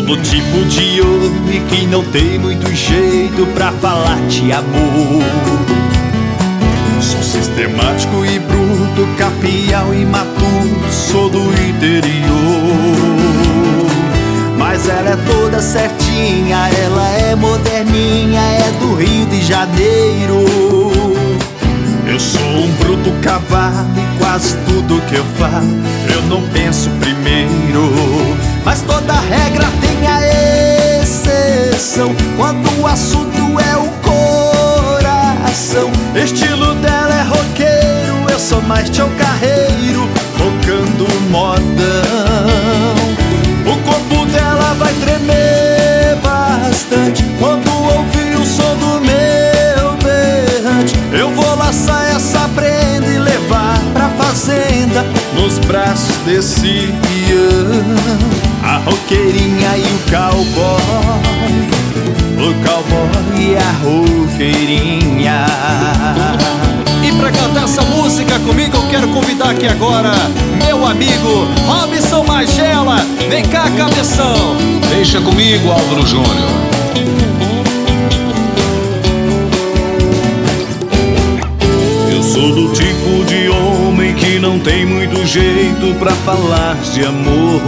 do tipo de homem que não tem muito jeito pra falar de amor. Sou sistemático e bruto, capial e matuto, sou do interior. Mas ela é toda certinha, ela é moderninha, é do Rio de Janeiro. Eu sou um bruto cavalo e quase tudo que eu falo eu não penso primeiro. Mas toda regra tem a exceção quando o assunto é o coração. Estilo dela é roqueiro, eu sou mais tchau carreiro, tocando modão. O corpo dela vai tremer bastante quando ouvir o som do meu berrante. Eu vou laçar essa prenda e levar pra fazenda nos braços desse peão. A roqueirinha e o cowboy e a roqueirinha. E pra cantar essa música comigo eu quero convidar aqui agora meu amigo Robson Magela. Vem cá, cabeção. Deixa comigo, Álvaro Júnior. Eu sou do tipo de homem que não tem muito jeito pra falar de amor.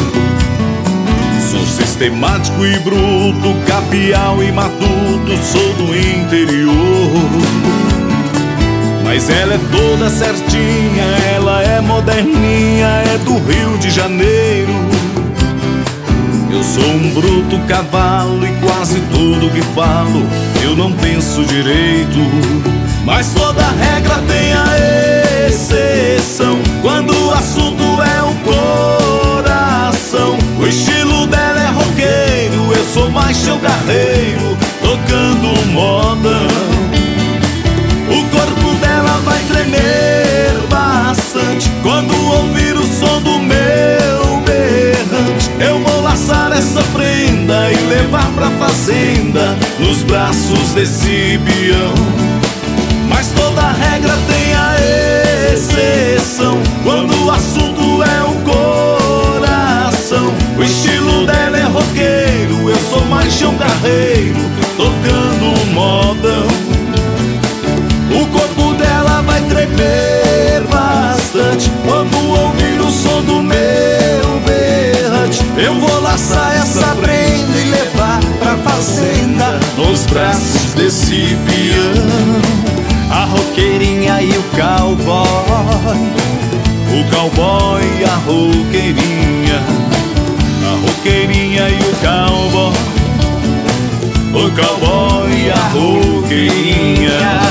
Sou sistemático e bruto, capial e matuto, sou do interior. Mas ela é toda certinha, ela é moderninha, é do Rio de Janeiro. Eu sou um bruto cavalo e quase tudo que falo eu não penso direito. Mas toda regra tem a exceção quando o assunto é o coração. O estilo dela é roqueiro, eu sou mais seu guerreiro, tocando um modão. O corpo dela vai tremer bastante quando ouvir o som do meu berrante. Eu vou laçar essa prenda e levar pra fazenda nos braços desse peão. Mas toda regra tem a exceção quando o assunto é o coração. O estilo dela é roqueiro, eu sou mais chão carreiro, tocando um modão. O corpo dela vai tremer bastante quando ouvir o som do meu berrante. Eu vou laçar essa prenda e levar pra fazenda nos braços desse peão. A roqueirinha e o cowboy e a roqueirinha. A roqueirinha e o cowboy e a roqueirinha.